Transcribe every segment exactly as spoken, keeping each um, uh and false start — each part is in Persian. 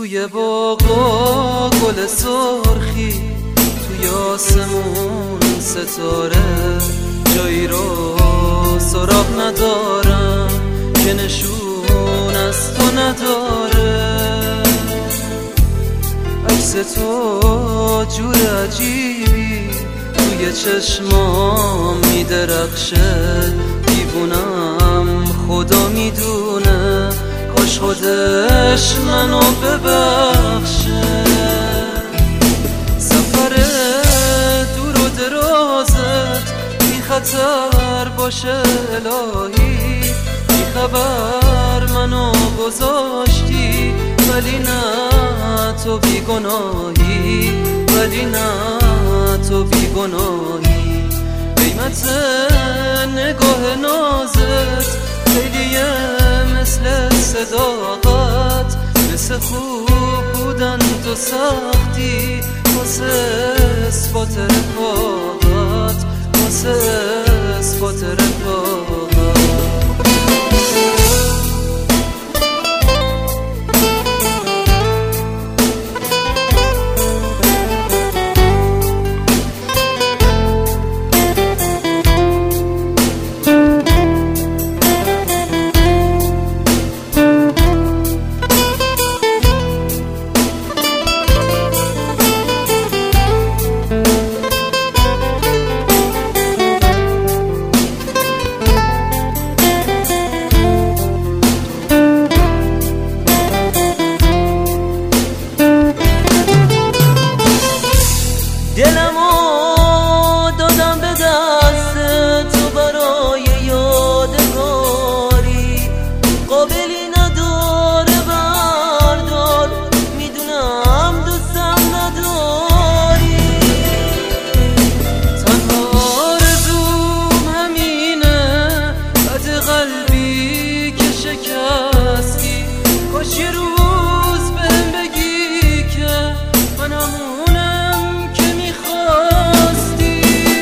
توی باغا گل سرخی، توی آسمون ستاره، جایی رو سراغ ندارم که نشون از تو نداره. عکس تو جور عجیبی توی چشمام میدرخشه، دیوونم خدا میدونه، کاش خودش منو ببخشه. سفر دور و درازت بی خطر باشه الهی، بی خبر منو گذاشتی، ولی نه تو بی گناهی، ولی نه تو بی گناهی. قیمت نگاه نازت خیلیه مثل صداقت، مثل خوب بودن تو سختی، واسه اثبات رفاقت، واسه اثبات رفاقت. دلمو دادم به دست تو برای یادگاری، قابلی نداره بردار، میدونم دوستم نداری. تنها آرزوم همینه، بد قلبی که شکستی، کاش یه روز بهم بگی که من همونم که میخواستی.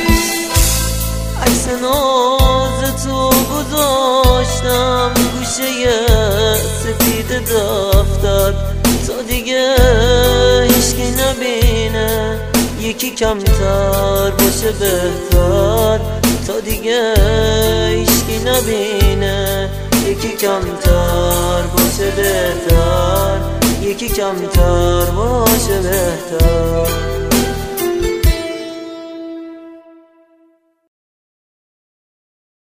عکس ناز تو گذاشتم گوشه سفید دفتر، تا دیگه هیچکی نبینه، یکی کمتر باشه بهتر، تا دیگه هیچکی نبینه، یکی کمتر باشه بهتر، یکی کمتر باشه بهتر.